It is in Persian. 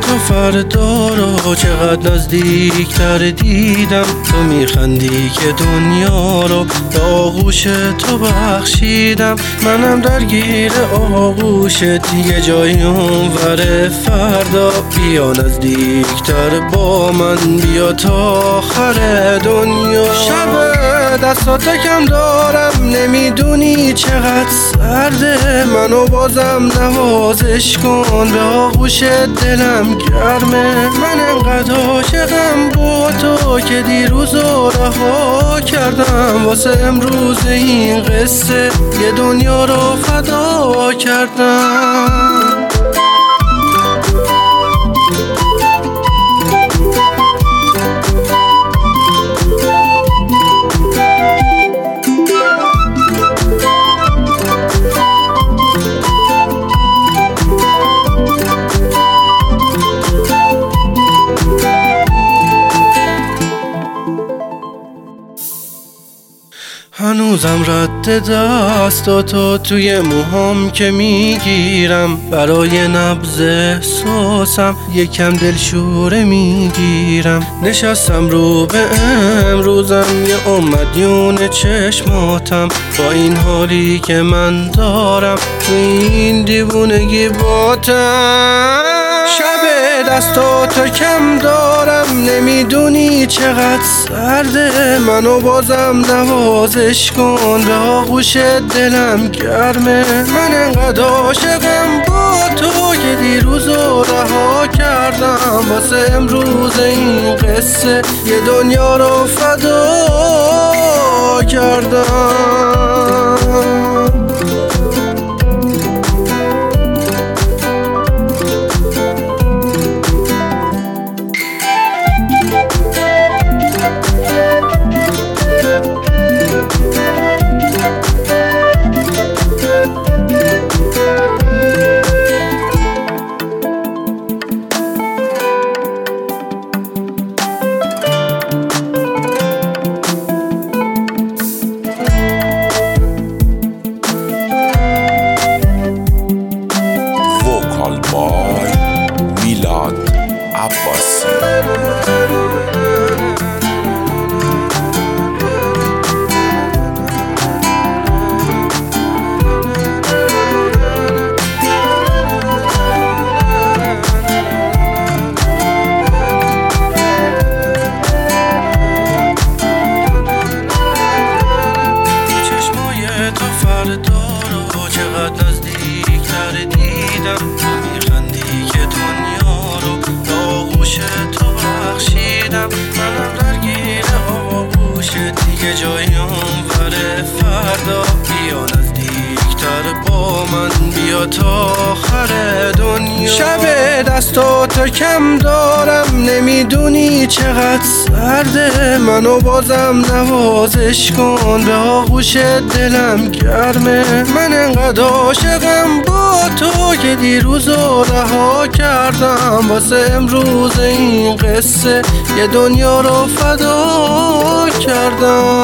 تو فردا رو چقدر نزدیکتر دیدم. تو میخندی که دنیا رو به آغوش تو بخشیدم. منم درگیر آغوشت دیگه جایی اونور فردا. بیا نزدیکتر با من، بیا تا آخر دنیا. شب دستات کم دارم، نمیدونی چقدر سرده. منو بازم نوازش کن، به آغوش دلم گرمه. من انقدر عاشقم با تو که دیروزو رها کردم. واسه امروز این قصه یه دنیا رو فدا کردم. هنوزم رد دستاتو توی موهام که میگیرم. برای نبض احساسم یکم دلشوره میگیرم. نشستم رو به امروزم، یه مدیون چشماتم. با این حالی که من دارم تو این دیوونگی باتم. شب دستاتو کم دارم، نمیدونی چقدر سرده. منو بازم نوازش کن، به آغوش دلم گرمه. من انقدر عاشقم با تو که دیروزو رها کردم. واسه امروز این قصه یه دنیا رو فدا کردم. میلاد عباسی. چشمای تو فردا رو چقدر نزدیکتر دیدم. تو میخندی که دنیا رو به آغوش تو بخشیدم. منم درگیر آغوش دیگه جایی اونور فردا. بیا نزدیکتر با من، بیا تا آخر دنیا. شب دستاتو کم دارم، نمیدونی چقدر سرده. منو بازم نوازش کن، به آغوش دلم گرمه. من انقدر عاشقم با تو که دیروزو رها کردم. واسه امروز این قصه یه دنیا رو فدا کردم.